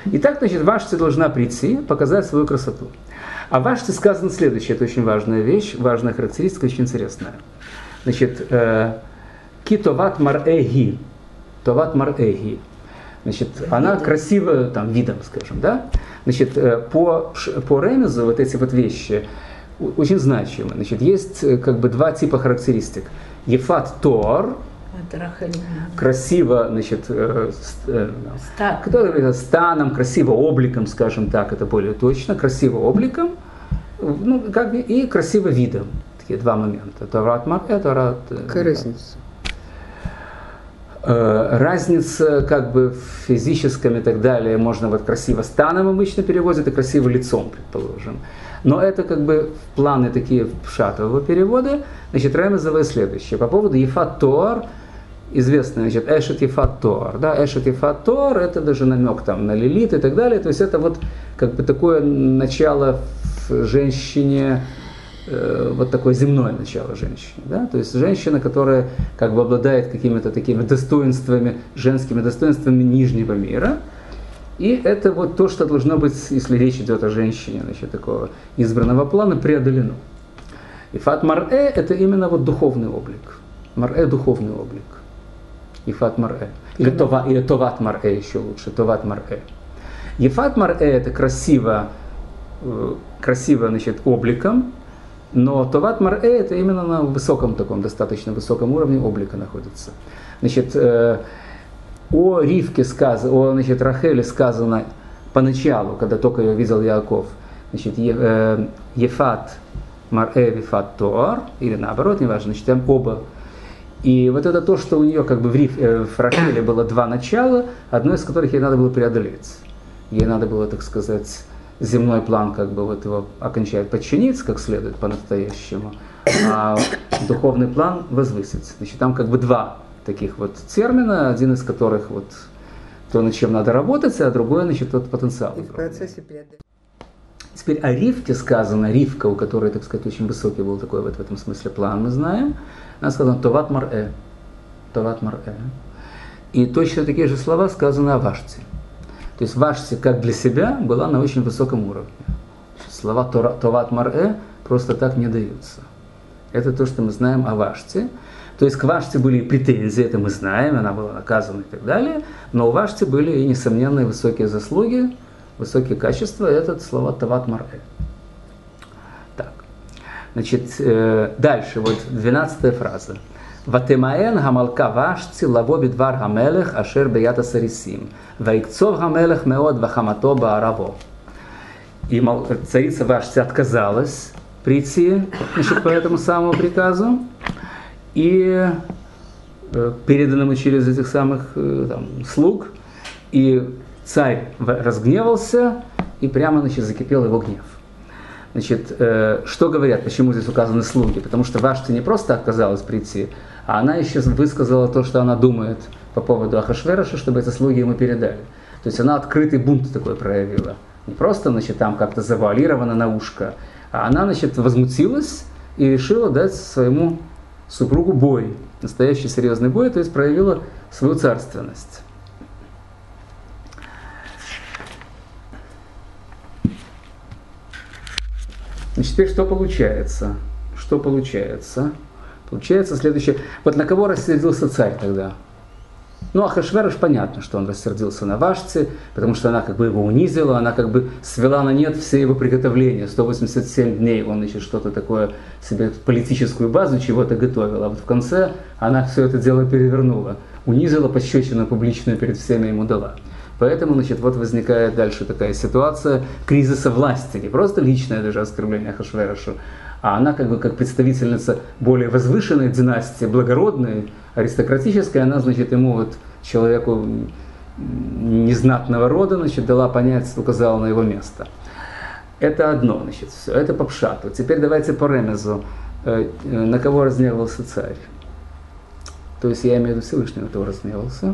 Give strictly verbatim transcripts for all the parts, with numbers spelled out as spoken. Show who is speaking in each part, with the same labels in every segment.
Speaker 1: Итак, значит, Вашти должна прийти, показать свою красоту. А Вашти сказано следующее, это очень важная вещь, важная характеристика, очень интересная. Значит, ки товат мар'эги, товат мар'эги. Значит, она красивая там, видом, скажем, да? Значит, по, по ремезу вот эти вот вещи очень значимы. Значит, есть как бы два типа характеристик. Ефат тор, красиво, значит, э, э, который станом, красиво обликом, скажем так, это более точно, красиво обликом, ну, как бы, и красиво видом. Такие два момента. Торат мар'э, торат.
Speaker 2: Какая разница?
Speaker 1: Разница как бы в физическом и так далее, можно вот красиво станом обычно переводят и красиво лицом, предположим. Но это как бы планы такие пшатового перевода. Значит, ремезовое следующее. По поводу ефат тор, известно, значит, эшет ефат тор. Да, эшет ефат тор, это даже намек там на лилит и так далее. То есть это вот как бы такое начало в женщине, вот такое земное начало женщины, да? То есть женщина, которая как бы обладает какими-то такими достоинствами, женскими достоинствами нижнего мира, и это вот то, что должно быть, если речь идет о женщине, значит, такого избранного плана, преодолено. Ефат мар'э – это именно вот духовный облик. Мар'э – духовный облик. Ефат мар'э. Или, това, или товат мар'э еще лучше, товат мар'э. Ефат мар'э – это красиво, красиво, значит, обликом, но товат мар'э это именно на высоком таком, достаточно высоком уровне облика находится. Значит, э, о Ривке сказано, о, значит, Рахеле сказано поначалу, когда только ее видел Яаков, значит, э, ефат мар'э вефат тор, или наоборот, неважно, значит, там оба. И вот это то, что у нее как бы в, Рив, э, в Рахеле было два начала, одно из которых ей надо было преодолеть. Ей надо было, так сказать, земной план как бы вот его окончает подчиниться как следует по-настоящему, а духовный план возвысить. Значит, там как бы два таких вот термина, один из которых вот то, над чем надо работать, а другой, значит, тот потенциал.
Speaker 2: И в процессе преодоления.
Speaker 1: Теперь о Ривке сказано, Ривка, у которой, так сказать, очень высокий был такой вот в этом смысле план, мы знаем, она сказана товат мар'э, товат мар'э. И точно такие же слова сказаны о Вашти. То есть Вашти, как для себя, была на очень высоком уровне. Слова товат мар'э просто так не даются. Это то, что мы знаем о Вашти. То есть к Вашти были претензии, это мы знаем, она была наказана и так далее, но у Вашти были и несомненные высокие заслуги, высокие качества, это слова товат мар'э. Так, значит, э, дальше, вот двенадцатая фраза. Ватемаэн гамалка Вашти лаво бидвар гамелех ашер беята сарисим. Ваикцов гамелех меод вахамато баараво. И царица Вашти отказалась прийти, значит, по этому самому приказу, и э, переданному через этих самых э, там, слуг, и царь разгневался, и прямо, значит, закипел его гнев. Значит, э, что говорят, почему здесь указаны слуги? Потому что Вашти не просто отказалась прийти, а она еще высказала то, что она думает по поводу Ахашвероша, чтобы эти слуги ему передали. То есть она открытый бунт такой проявила. Не просто, значит, там как-то завуалировано на ушко, а она, значит, возмутилась и решила дать своему супругу бой. Настоящий серьезный бой, то есть проявила свою царственность. Значит, теперь что получается? Что получается? Получается следующее. Вот на кого рассердился царь тогда? Ну, Ахашверош, понятно, что он рассердился на Вашти, потому что она как бы его унизила, она как бы свела на нет все его приготовления. сто восемьдесят семь дней он еще что-то такое, себе политическую базу чего-то готовил. А вот в конце она все это дело перевернула. Унизила, пощечину публичную перед всеми ему дала. Поэтому, значит, вот возникает дальше такая ситуация кризиса власти. Не просто личное даже оскорбление Ахашверошу, а она как бы как представительница более возвышенной династии, благородной, аристократической, она, значит, ему вот, человеку незнатного рода, значит, дала понять, указала на его место. Это одно, значит, все, это по пшату. Теперь давайте по ремезу. На кого разгневался царь? То есть я имею в виду Всевышний, на кого разгневался.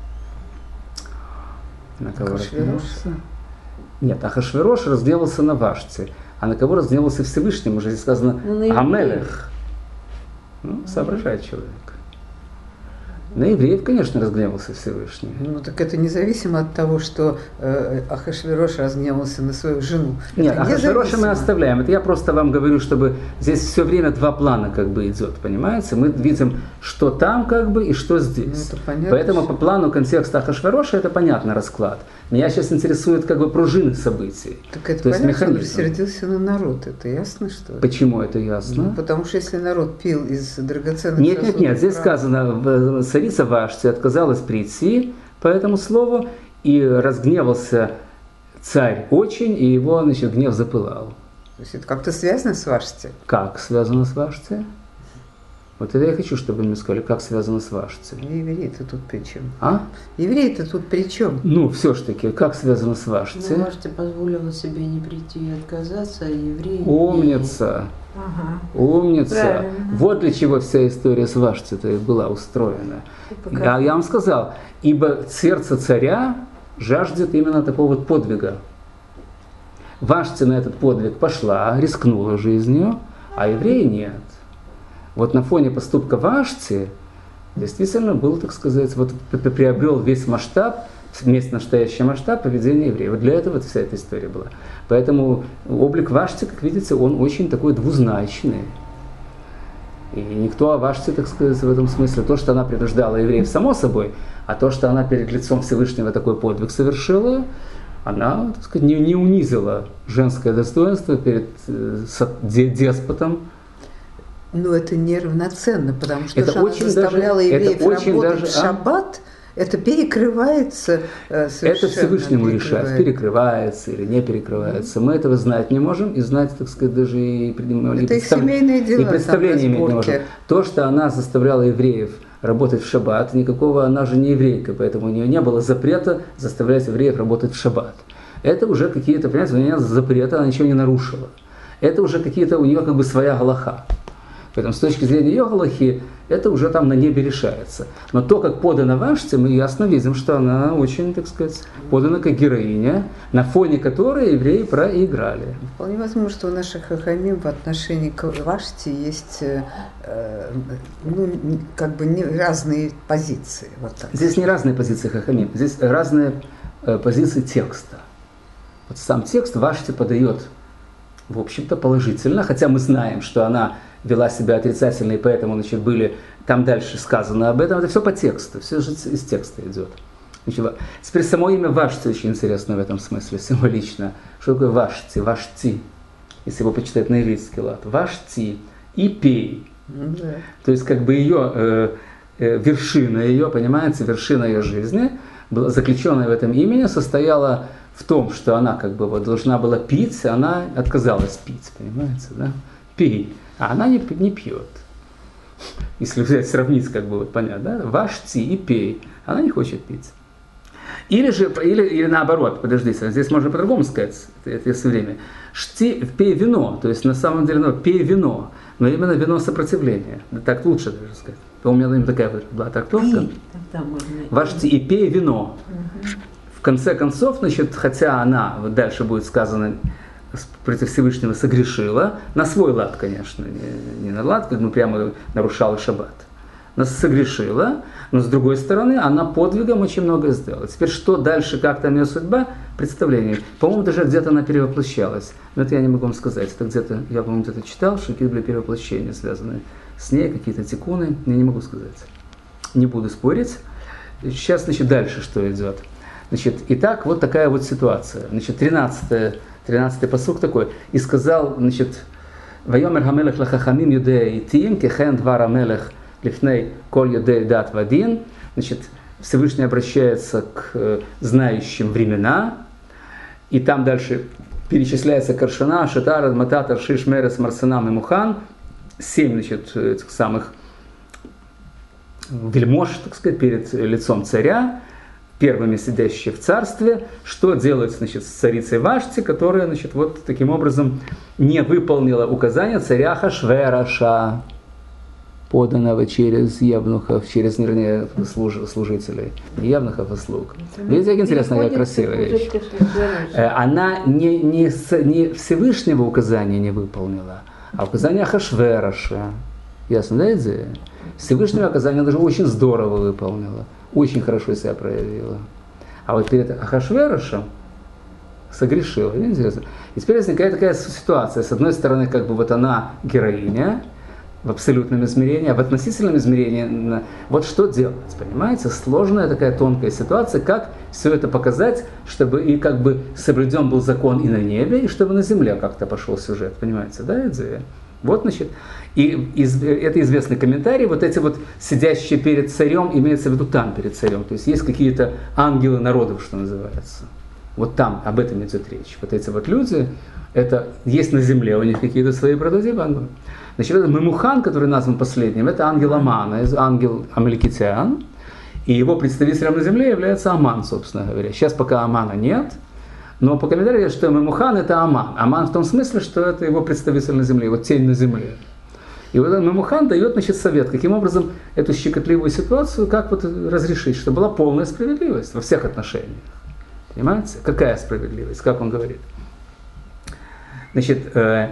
Speaker 1: На кого разгневался? Нет, Ахашверош разгневался на Вашти. А на кого разгневался Всевышний? Уже здесь сказано Амелех. Ну, соображает человек. На евреев, конечно, разгневался Всевышний.
Speaker 2: Ну так это независимо от того, что э, Ахашвирош разгневался на свою жену.
Speaker 1: Нет,
Speaker 2: Это
Speaker 1: Ахашвироша мы оставляем. Это я просто вам говорю, чтобы здесь все время два плана как бы идет, понимаете? Мы видим, что там как бы и что здесь.
Speaker 2: Ну, это понятно,
Speaker 1: Поэтому
Speaker 2: что...
Speaker 1: по плану контекста Ахашвироша это понятный расклад. Меня сейчас интересует как бы пружины событий.
Speaker 2: Так это
Speaker 1: то есть
Speaker 2: понятно, он
Speaker 1: механизм.
Speaker 2: рассердился на народ, это ясно, что ли?
Speaker 1: Почему это ясно?
Speaker 2: Ну, потому что если народ пил из драгоценных
Speaker 1: Нет, нет,
Speaker 2: сосудов,
Speaker 1: нет, здесь
Speaker 2: прав-
Speaker 1: сказано, царица Вашти отказалась прийти по этому слову, и разгневался царь очень, и его, значит, гнев запылал.
Speaker 2: То есть это как-то связано с Вашти?
Speaker 1: Как связано с Вашти? Вот это я хочу, чтобы вы мне сказали, как связано с Вашти.
Speaker 2: Евреи-то тут при чем?
Speaker 1: А?
Speaker 2: Евреи-то тут при чем?
Speaker 1: Ну, все-таки, как связано с Вашти?
Speaker 3: Ну, Вашти позволила себе не прийти и отказаться, а евреи...
Speaker 1: Умница.
Speaker 3: Ага.
Speaker 1: Умница.
Speaker 3: Правильно.
Speaker 1: Вот для чего вся история с Вашти-то и была устроена. А я вам сказал, ибо сердце царя жаждет именно такого вот подвига. Вашти на этот подвиг пошла, рискнула жизнью, а евреи нет. Вот на фоне поступка Вашти действительно был, так сказать, вот приобрел весь масштаб, весь настоящий масштаб поведения евреев. Вот для этого вот вся эта история была. Поэтому облик Вашти, как видите, он очень такой двузначный. И никто о Вашти, так сказать, в этом смысле, то, что она принуждала евреев, само собой, а то, что она перед лицом Всевышнего такой подвиг совершила, она, так сказать, не, не унизила женское достоинство перед э, со- де- деспотом.
Speaker 2: Ну это неравноценно, потому что
Speaker 1: Это
Speaker 2: что она
Speaker 1: очень
Speaker 2: заставляла
Speaker 1: даже-
Speaker 2: евреев
Speaker 1: это очень
Speaker 2: работать
Speaker 1: даже,
Speaker 2: в
Speaker 1: а?
Speaker 2: шаббат, это перекрывается э, совершенно.
Speaker 1: Это Всевышнему решать,
Speaker 2: перекрывает.
Speaker 1: перекрывается или не перекрывается. Мы этого знать не можем и знать, так сказать, даже и, пред- и
Speaker 2: Это их семейные дела,
Speaker 1: и представления
Speaker 2: там,
Speaker 1: иметь не
Speaker 2: разборки.
Speaker 1: можем. То, что она заставляла евреев работать в шаббат, никакого, она же не еврейка, поэтому у нее не было запрета заставлять евреев работать в шаббат. Это уже какие-то, понимаете, у нее запрета, она ничего не нарушила. Это уже какие-то, у нее как бы своя галаха. Поэтому с точки зрения ее галахи, это уже там на небе решается. Но то, как подана Вашти, мы ясно видим, что она очень, так сказать, подана как героиня, на фоне которой евреи проиграли.
Speaker 2: Вполне возможно, что у наших хахамим в отношении к Вашти есть э, э, ну, не- как бы не разные позиции. Вот так.
Speaker 1: Здесь не разные позиции хахамим, здесь разные э, позиции текста. Вот сам текст Вашти подает, в общем-то, положительно, хотя мы знаем, что она вела себя отрицательно, и поэтому, значит, были, там дальше сказано об этом, это все по тексту, все же из текста идет. Значит, теперь само имя Вашти очень интересно в этом смысле, символично. Что такое Вашти, Вашти, если его почитать на ивритский лад? Вашти и пей.
Speaker 2: Ну, да.
Speaker 1: То есть как бы ее э, э, вершина ее, понимаете, вершина ее жизни, была заключенная в этом имени, состояла в том, что она как бы вот должна была пить, а она отказалась пить, понимаете, да? Пей. А она не, не пьет. Если взять, сравнить, как бы вот понятно, да? Вашти и пей. Она не хочет пить. Или же, или, или наоборот, подождите, здесь можно по-другому сказать, это, это все время. Шти, пей вино, то есть на самом деле, ну, пей вино, но именно вино сопротивления. Так лучше даже сказать. У меня именно такая была трактовка.
Speaker 3: И тогда можно...
Speaker 1: Вашти и пей вино.
Speaker 3: Мгм.
Speaker 1: В конце концов, значит, хотя она, вот дальше будет сказано, против Всевышнего согрешила, на свой лад, конечно, не, не на лад, как мы прямо нарушала шаббат. Она согрешила, но с другой стороны, она подвигом очень многое сделала. Теперь что дальше, как там ее судьба, представление. По-моему, даже где-то она перевоплощалась. Но это я не могу вам сказать. Это где-то, я, по-моему, где-то читал, что какие-то были перевоплощения, связанные с ней, какие-то тикуны. Я не могу сказать. Не буду спорить. Сейчас, значит, дальше что идет. Значит, итак, вот такая вот ситуация. Значит, тринадцатый, тринадцатый пасук такой. И сказал, значит, «Вайомер хамелех лахахамим юдея итим, кехен двар амелех лифней коль юдея дат вадин». Значит, Всевышний обращается к э, знающим времена. И там дальше перечисляется Каршана, Шатар, Матат, Аршиш, Мерес, Марсанам и Мухан. Семь, значит, этих самых вельмож, так сказать, перед лицом царя, первыми сидящие в царстве, что делать, значит, с царицей Вашти, которая, значит, вот таким образом не выполнила указания царя Ахашвероша, поданного через евнухов, через, вернее, служ, служителей, не евнухов, а слуг. Видите, как интересная, как красивая вещь. Она не, не, не Всевышнего указания не выполнила, а указания Ахашвероша. Ясно, да, идея? Всевышнего оказания даже очень здорово выполнила, очень хорошо себя проявила. А вот перед Ахашверошем согрешила, интересно. И теперь возникает такая ситуация. С одной стороны, как бы вот она героиня в абсолютном измерении, а в относительном измерении вот что делать, понимаете? Сложная такая тонкая ситуация, как все это показать, чтобы и как бы соблюден был закон и на небе, и чтобы на земле как-то пошел сюжет, понимаете, да, идея? Вот, значит, и из, это известный комментарий, вот эти вот сидящие перед царем, имеется в виду там перед царем, то есть есть какие-то ангелы народов, что называется. Вот там об этом идет речь. Вот эти вот люди, это есть на земле у них какие-то свои прототипы ангелов. Значит, это Мемухан, который назван последним, это ангел Амана, ангел Амаликитян, и его представителем на земле является Аман, собственно говоря. Сейчас пока Амана нет, но по комментариям говорят, что Мемухан это Аман. Аман в том смысле, что это его представитель на земле, его тень на земле. И вот этот Мемухан дает, значит, совет, каким образом эту щекотливую ситуацию, как вот разрешить, чтобы была полная справедливость во всех отношениях. Понимаете? Какая справедливость, как он говорит? Значит, э,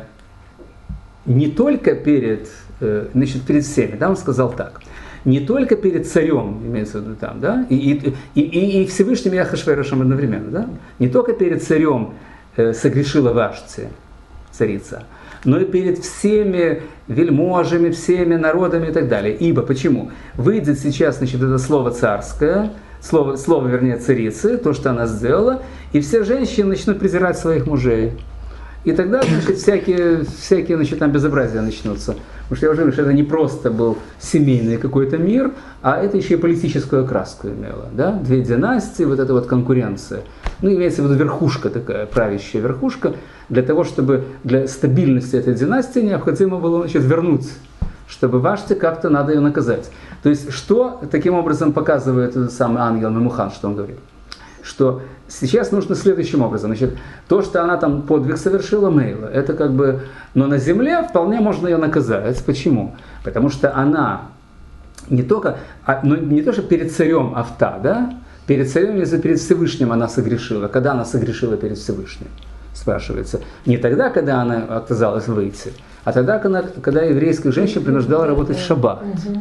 Speaker 1: не только перед, э, значит, перед всеми, да, он сказал так, не только перед царем, имеется в виду там, да, и, и, и, и, и Всевышним и Ахашверошем одновременно, да, не только перед царем э, согрешила Вашти, царица, но и перед всеми вельможами, всеми народами и так далее. Ибо почему? Выйдет сейчас, значит, это слово царское, слово, слово, вернее, царицы, то, что она сделала, и все женщины начнут презирать своих мужей. И тогда, значит, всякие, всякие значит, там безобразия начнутся. Потому что я уже говорю, что это не просто был семейный какой-то мир, а это еще и политическую окраску имело. Да? Две династии, вот эта вот конкуренция. Ну, имеется в виду верхушка такая, правящая верхушка. Для того, чтобы для стабильности этой династии необходимо было, значит, вернуть, чтобы Вашти как-то надо ее наказать. То есть, что таким образом показывает этот самый ангел Мемухан, что он говорит? Что сейчас нужно следующим образом. Значит, то, что она там подвиг совершила, Мейла, это как бы... Но на земле вполне можно ее наказать. Почему? Потому что она не только... А, ну, не то, что перед царем Авта, да? Перед царем, если перед Всевышним она согрешила. Когда она согрешила перед Всевышним? Спрашивается. Не тогда, когда она отказалась выйти, а тогда, когда, когда еврейских женщин принуждала работать в шаббат.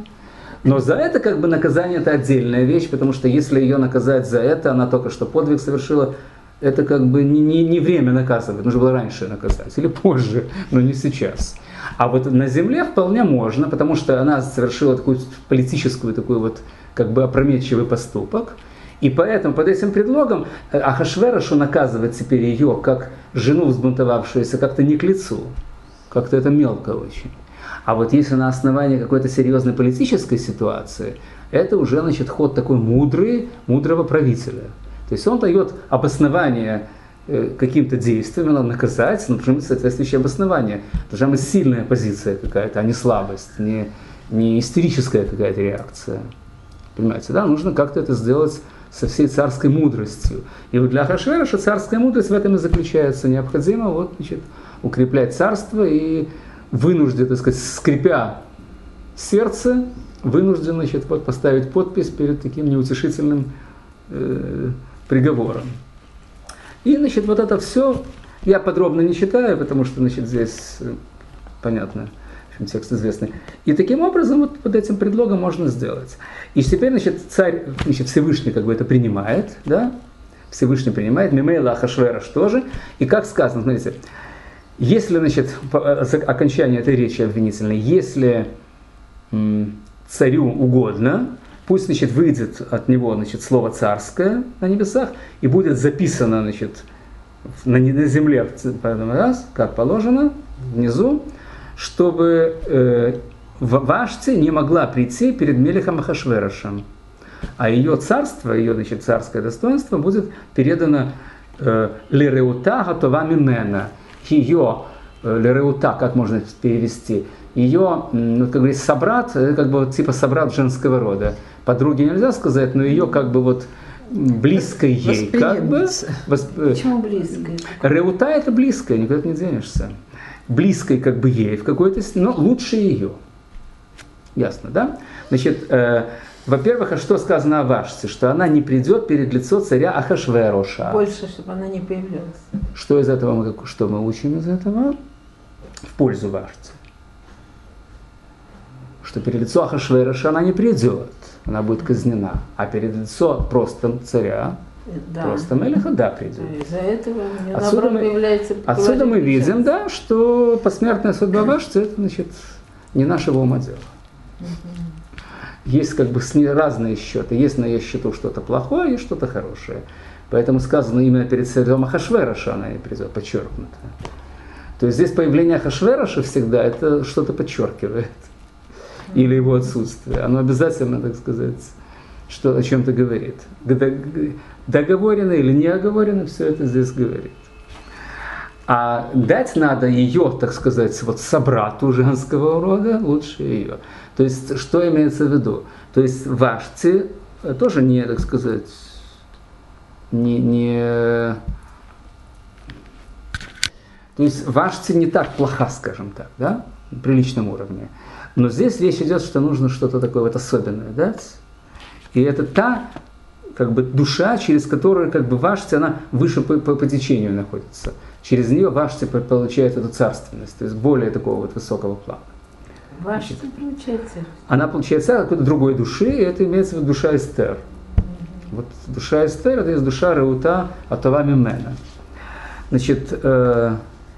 Speaker 1: Но за это как бы наказание это отдельная вещь, потому что если ее наказать за это, она только что подвиг совершила, это как бы не, не, не время наказывать, нужно было раньше наказать, или позже, но не сейчас. А вот на земле вполне можно, потому что она совершила такую политическую, такой вот как бы опрометчивый поступок, и поэтому под этим предлогом Ахашверошу наказывать теперь ее как жену взбунтовавшуюся как-то не к лицу, как-то это мелко очень. А вот если на основании какой-то серьезной политической ситуации, это уже, значит, ход такой мудрый, мудрого правителя. То есть он дает обоснование э, каким-то действиям, надо наказать, но должно быть соответствующее обоснование. Должна быть сильная позиция какая-то, а не слабость, не, не истерическая какая-то реакция. Понимаете, да? Нужно как-то это сделать со всей царской мудростью. И вот для Ахашвероша царская мудрость в этом и заключается. Необходимо вот, значит, укреплять царство и вынужден, так сказать, скрипя сердце, вынужден, значит, вот поставить подпись перед таким неутешительным э, приговором. И, значит, вот это все я подробно не читаю, потому что, значит, здесь понятно, в общем, текст известный. И таким образом вот под этим предлогом можно сделать. И теперь, значит, царь, значит, Всевышний как бы это принимает, да, Всевышний принимает, Мемейла Ахашверош тоже. И как сказано, смотрите, если, значит, окончание этой речи обвинительной, если м, царю угодно, пусть, значит, выйдет от него, значит, слово царское на небесах и будет записано, значит, на, на земле, раз, как положено, внизу, чтобы э, Вашти не могла прийти перед Мелехом Ахашверошем, а ее царство, ее, значит, царское достоинство будет передано э, Лереута Гатова Мимена. Ее Лереута, как можно перевести, ее, ну, как говорится, собрат, как бы вот, типа собрат женского рода. Подруге нельзя сказать, но ее как бы вот близкой ей, как бы. Восп...
Speaker 3: Почему близкой?
Speaker 1: Реута это близкая, никуда не денешься. Близкой как бы ей в какой-то степени, но лучше ее. Ясно, да? Значит, э, во-первых, а что сказано о Вашти? Что она не придет перед лицо царя Ахашвероша.
Speaker 3: Больше, чтобы она не появлялась.
Speaker 1: Что из этого мы, что мы учим из этого? В пользу Вашти. что перед лицом Ахашвероша она не придет, она будет казнена, а перед лицом просто царя,
Speaker 3: Да.
Speaker 1: просто Мелеха, да, придет.
Speaker 3: Из-за этого мне
Speaker 1: Отсюда
Speaker 3: наоборот
Speaker 1: мы,
Speaker 3: появляется
Speaker 1: отсюда мы
Speaker 3: положительный
Speaker 1: видим,
Speaker 3: шанс.
Speaker 1: да, что посмертная судьба Вашти, это, значит, не нашего ума дело. Есть как бы разные счеты. Есть на ее счету что-то плохое, есть что-то хорошее. Поэтому сказано именно перед царем Ахашвероша она и придет, подчеркнуто. То есть здесь появление Ахашвероша всегда это что-то подчеркивает. Или его отсутствие. Оно обязательно, так сказать, что, о чем-то говорит. Договорено или не оговорено, все это здесь говорит. А дать надо ее, так сказать, вот собрату женского рода, лучше ее. То есть, что имеется в виду? То есть, Вашти тоже не, так сказать, не, не... То есть, Вашти не так плоха, скажем так, да, на приличном уровне. Но здесь речь идет, что нужно что-то такое вот особенное дать. И это та, как бы, душа, через которую, как бы, Вашти, она выше по, по, по течению находится. Через нее Вашти получает эту царственность, то есть более такого вот высокого плана.
Speaker 3: Вашти получается.
Speaker 1: Она получает царь какой-то другой души, и это имеется в виду душа Эстер. Вот душа Эстер, это есть душа Реута Атова Мимена. Значит, э,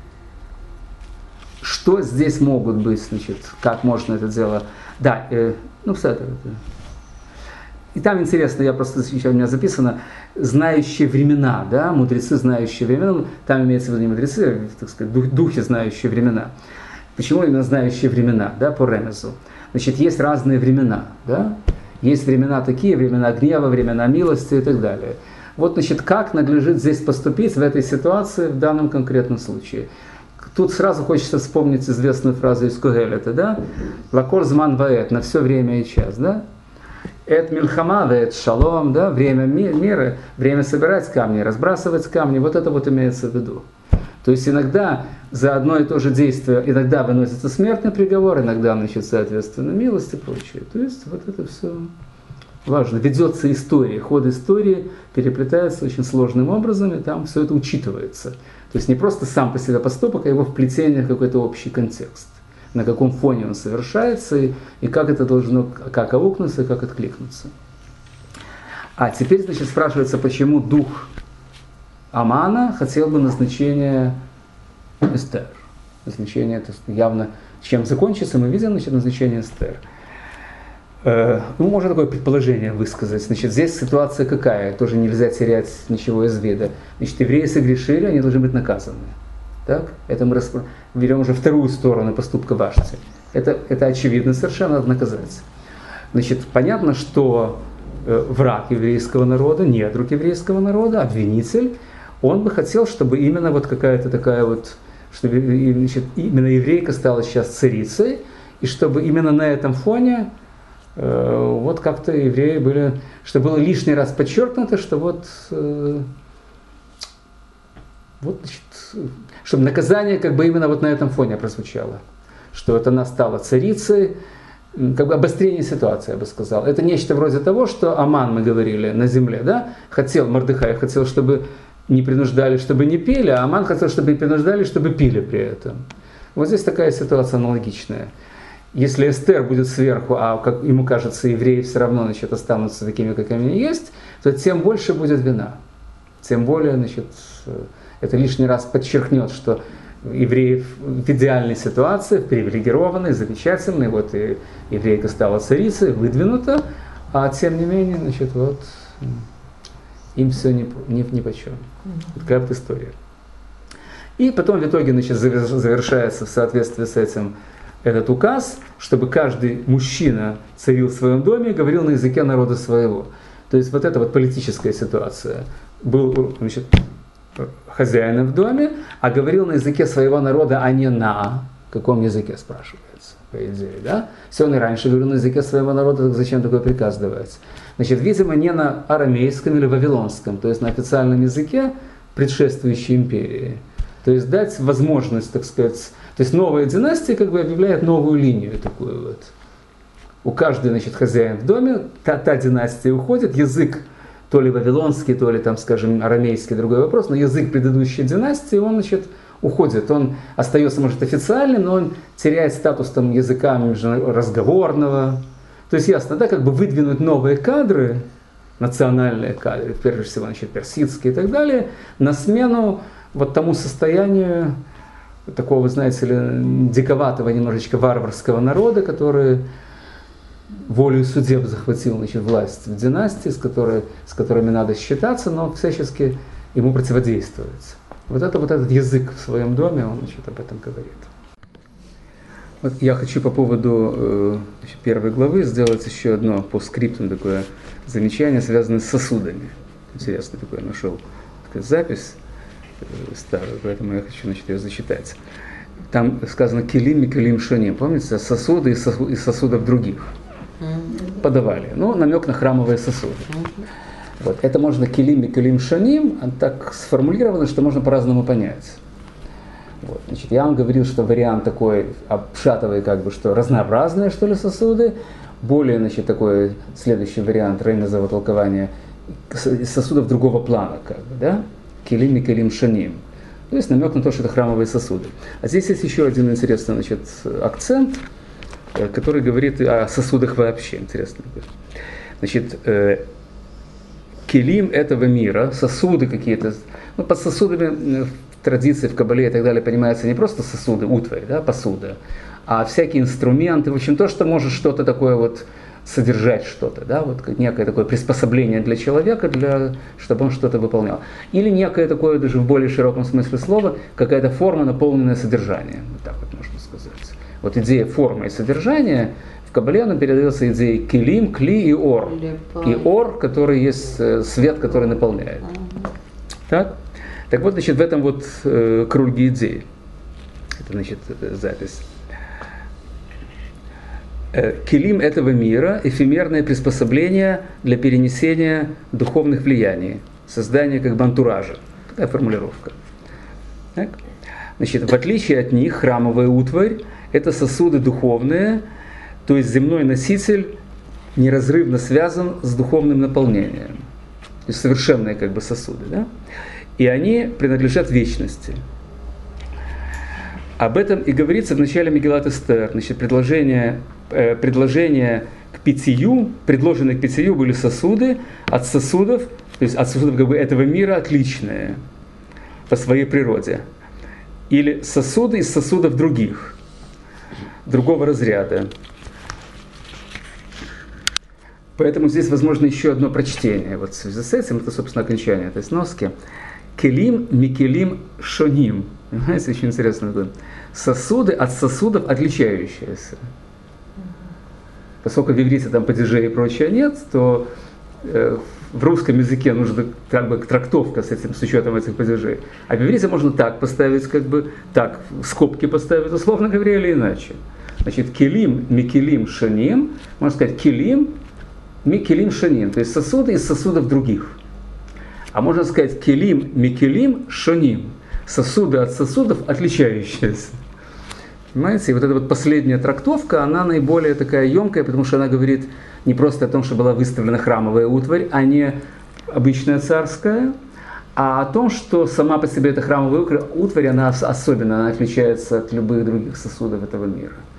Speaker 1: что здесь могут быть, значит, как можно это дело... Да, э, ну, все это... И там интересно, я просто, сейчас у меня записано, знающие времена, да, мудрецы, знающие времена, там имеется в виду не мудрецы, так сказать, дух, духи, знающие времена. Почему именно знающие времена, да, по ремезу? Значит, есть разные времена, да, есть времена такие, времена гнева, времена милости и так далее. Вот, значит, как надлежит здесь поступить в этой ситуации, в данном конкретном случае. Тут сразу хочется вспомнить известную фразу из Когелета, да, «Лакор зман ваэт», на все время и час, да. «Эт мильхама ваэт шалом», да, время мира, время собирать камни, разбрасывать камни, вот это вот имеется в виду. То есть иногда за одно и то же действие, иногда выносится смертный приговор, иногда, значит, соответственно, милость и прочее. То есть вот это все важно. Ведется история, ход истории переплетается очень сложным образом, и там все это учитывается. То есть не просто сам по себе поступок, а его вплетение в какой-то общий контекст. На каком фоне он совершается, и, и как это должно, как аукнуться, и как откликнуться. А теперь, значит, спрашивается, почему дух Амана хотел бы назначение Эстер. Назначение, то есть явно, чем закончится, мы видим, значит, назначение Эстер. Э, ну, можно такое предположение высказать. Значит, здесь ситуация какая? Тоже нельзя терять ничего из вида. Значит, евреи согрешили, они должны быть наказаны. Так? Это мы распро... берем уже вторую сторону поступка Вашти. Это, это очевидно совершенно, надо наказать. Значит, понятно, что э, враг еврейского народа, недруг еврейского народа, обвинитель, он бы хотел, чтобы именно вот какая-то такая вот, чтобы, значит, именно еврейка стала сейчас царицей, и чтобы именно на этом фоне э, вот как-то евреи были, чтобы было лишний раз подчеркнуто, что вот, э, вот, значит, чтобы наказание как бы именно вот на этом фоне прозвучало, что вот она стала царицей, как бы обострение ситуации, я бы сказал. Это нечто вроде того, что Аман, мы говорили, на земле, да, хотел, Мордехай хотел, чтобы не принуждали, чтобы не пели, а Аман хотел, чтобы не принуждали, чтобы пили при этом. Вот здесь такая ситуация аналогичная. Если Эстер будет сверху, а как ему кажется, евреи все равно, значит, останутся такими, какими они есть, то тем больше будет вина. Тем более, значит, это лишний раз подчеркнет, что евреи в идеальной ситуации, в привилегированной, замечательной, вот и еврейка стала царицей, выдвинута, а тем не менее, значит, вот им все ни, ни, ни по чем. Mm-hmm. Такая вот история. И потом в итоге, значит, завершается в соответствии с этим этот указ, чтобы каждый мужчина царил в своем доме и говорил на языке народа своего. То есть вот эта вот политическая ситуация. Был, значит, хозяином в доме, а говорил на языке своего народа, а не на каком языке, спрашивается, по идее, да? Если он и раньше говорил на языке своего народа, так зачем такой приказ давать? Значит, видимо, не на арамейском или вавилонском, то есть на официальном языке предшествующей империи. То есть дать возможность, так сказать, то есть новая династия как бы объявляет новую линию такую вот. У каждого, значит, хозяин в доме, та, та династия уходит, язык то ли вавилонский, то ли, там, скажем, арамейский, другой вопрос, но язык предыдущей династии, он, значит, уходит. Он остается, может, официальным, но он теряет статус там языка разговорного. То есть ясно, да, как бы выдвинуть новые кадры, национальные кадры, прежде всего, значит, персидские и так далее, на смену вот тому состоянию такого, вы знаете ли, диковатого, немножечко варварского народа, который волею судеб захватил, значит, власть в династии, с, которой, с которыми надо считаться, но всячески ему противодействует. Вот это вот этот язык в своем доме, он, значит, об этом говорит. Вот я хочу по поводу значит, первой главы сделать еще одно по скриптам такое замечание, связанное с сосудами. Интересно такое, нашел такая запись старую, поэтому я хочу, значит, ее зачитать. Там сказано «килим и килим шоним». Помните? Сосуды из сосудов других подавали. Ну, намек на храмовые сосуды. Вот. Это можно «килим и килим шоним», так сформулировано, что можно по-разному понять. Вот. Значит, я вам говорил, что вариант такой обшатовый, как бы, что разнообразные, что ли, сосуды. Более, значит, такой следующий вариант реймезового толкования сосудов другого плана, как бы, да? «Килим и килим шоним». То есть намек на то, что это храмовые сосуды. А здесь есть еще один интересный, значит, акцент, который говорит о сосудах вообще. Интересно. Значит, э, килим этого мира, сосуды какие-то, ну, под сосудами в традиции, в Кабале и так далее понимается не просто сосуды, утварь, да, посуда, а всякие инструменты, в общем, то, что может что-то такое вот содержать что-то, да, вот некое такое приспособление для человека, для, чтобы он что-то выполнял. Или некое такое, даже в более широком смысле слова, какая-то форма, наполненная содержанием, вот так вот можно сказать. Вот идея формы и содержания в Кабале она передается идеей килим, кли и ор. И ор, который есть свет, который наполняет. Так? Так вот, значит, в этом вот э, круге идей. Это, значит, запись. Килим этого мира – эфемерное приспособление для перенесения духовных влияний, создания как бы антуража. Такая формулировка. Так? Значит, в отличие от них, храмовая утварь – это сосуды духовные, то есть земной носитель неразрывно связан с духовным наполнением. То есть совершенные как бы сосуды. Да? И они принадлежат вечности. Об этом и говорится в начале Мегилат Эстер. Значит, предложение, э, предложение к питью, предложенные к питью были сосуды от сосудов, то есть от сосудов как бы, этого мира отличные по своей природе. Или сосуды из сосудов других, другого разряда. Поэтому здесь возможно еще одно прочтение. Вот в связи с этим, это, собственно, окончание этой сноски. Келим микелим шоним. Понимаете, очень интересно. Сосуды от сосудов отличающиеся. Поскольку в иврите там падежей и прочее нет, то э, в русском языке нужна как бы трактовка с этим, с учетом этих падежей. А в иврите можно так поставить, как бы так, скобки поставить, условно говоря, или иначе. Значит, келим микелим шоним, можно сказать келим микелим шоним, то есть сосуды из сосудов других. А можно сказать келим микелим шоним, сосуды от сосудов отличающиеся. Понимаете? И вот эта вот последняя трактовка, она наиболее такая емкая, потому что она говорит не просто о том, что была выставлена храмовая утварь, а не обычная царская, а о том, что сама по себе эта храмовая утварь, она особенно она отличается от любых других сосудов этого мира.